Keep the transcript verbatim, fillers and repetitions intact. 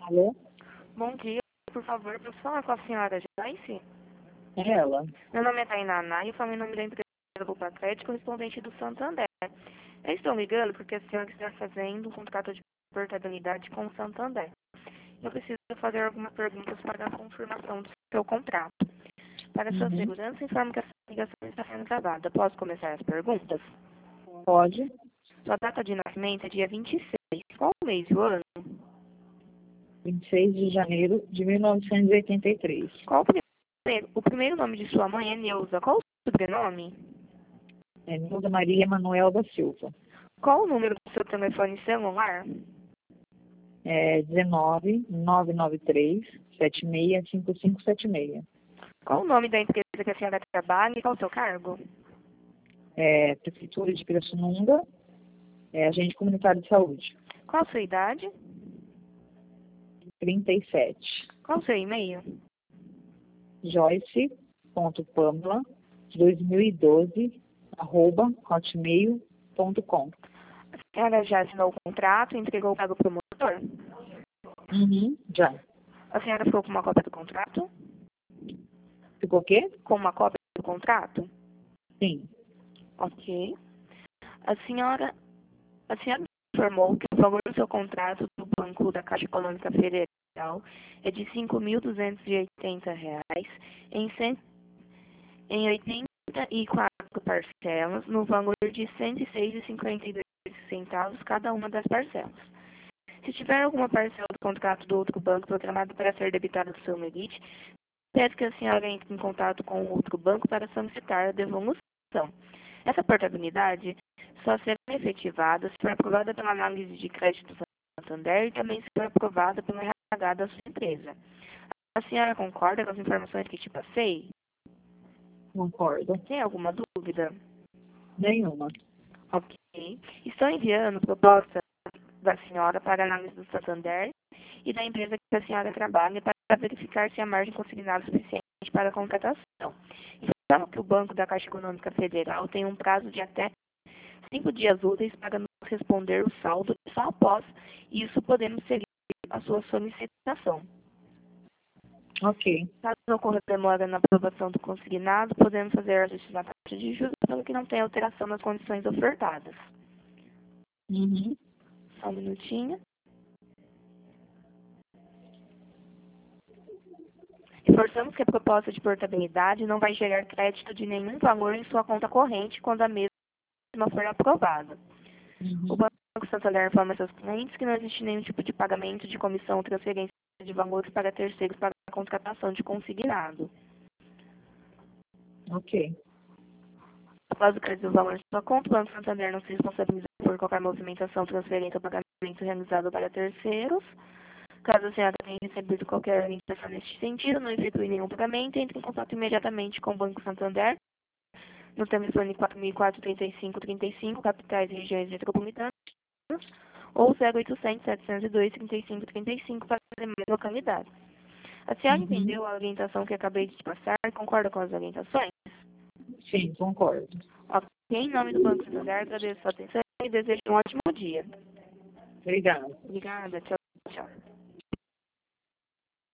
Alô? Bom dia, por favor, posso falar com a senhora Joyce? É ela. Meu nome é Tainá e eu falo em nome da empresa Grupo Crédito, correspondente do Santander. Eu estou ligando porque a senhora está fazendo um contrato de portabilidade com o Santander. Eu preciso fazer algumas perguntas para a confirmação do seu contrato. Para sua Uhum. segurança, informo que essa ligação está sendo gravada. Posso começar as perguntas? Pode? Sua data de nascimento é dia vinte e seis. Qual o mês e o ano? vinte e seis de janeiro de mil novecentos e oitenta e três. Qual o primeiro, o primeiro nome de sua mãe é Neuza. Qual o sobrenome? É Nilda Maria Manuel da Silva. Qual o número do seu telefone celular? É dezenove, nove nove três, sete seis cinco cinco sete seis. Qual o nome da empresa que a senhora trabalha e qual o seu cargo? É Prefeitura de Pirassununga, é agente comunitário de saúde. Qual a sua idade? trinta e sete. Qual o seu e-mail? Joyce.pamela dois mil e doze arroba hotmail ponto com. A senhora já assinou o contrato e entregou o pago para o promotor? Uhum, já. A senhora ficou com uma cópia do contrato? Ficou o quê? Com uma cópia do contrato? Sim. Ok. A senhora, a senhora informou que o valor do seu contrato do Banco da Caixa Econômica Federal é de cinco mil duzentos e oitenta reais em, cem, em oitenta e quatro parcelas, no valor de cento e seis reais e cinquenta e dois centavos cada uma das parcelas. Se tiver alguma parcela do contrato do outro banco programada para ser debitada do seu limite, peço que a senhora entre em contato com o outro banco para solicitar a devolução. Essa portabilidade só será efetivada se for aprovada pela análise de crédito do Santander e também se for aprovada pelo R H da sua empresa. A senhora concorda com as informações que te passei? Concordo. Tem alguma dúvida? Nenhuma. Ok. Estou enviando proposta da senhora para análise do Santander e da empresa que a senhora trabalha para verificar se a margem consignada é suficiente para a contratação. Informo que o Banco da Caixa Econômica Federal tem um prazo de até cinco dias úteis para nos responder o saldo e só após isso podemos seguir a sua solicitação. Ok. Caso ocorra demora na aprovação do consignado, podemos fazer ajustes na taxa de juros, pelo que não tem alteração nas condições ofertadas. Uhum. Só um minutinho. Reforçamos que a proposta de portabilidade não vai gerar crédito de nenhum valor em sua conta corrente quando a mesma for aprovada. Uhum. O Banco Santander informa seus clientes que não existe nenhum tipo de pagamento de comissão ou transferência de valores para terceiros para a contratação de consignado. Ok. Após o crédito do valor de sua conta, o Banco Santander não se responsabiliza por qualquer movimentação, transferência ou pagamento realizado para terceiros. Caso a senhora tenha recebido qualquer orientação neste sentido, não efetue nenhum pagamento, entre em contato imediatamente com o Banco Santander no telefone quatro mil e quatro, trinta e cinco, trinta e cinco, capitais e regiões metropolitanas, ou zero oitocentos, setecentos e dois, trinta e cinco, trinta e cinco para as demais localidades. A senhora Uhum. entendeu a orientação que acabei de te passar? Concorda com as orientações? Sim, concordo. Ok, em nome do Banco Santander, agradeço a sua atenção e desejo um ótimo dia. Obrigada. Obrigada, tchau, tchau.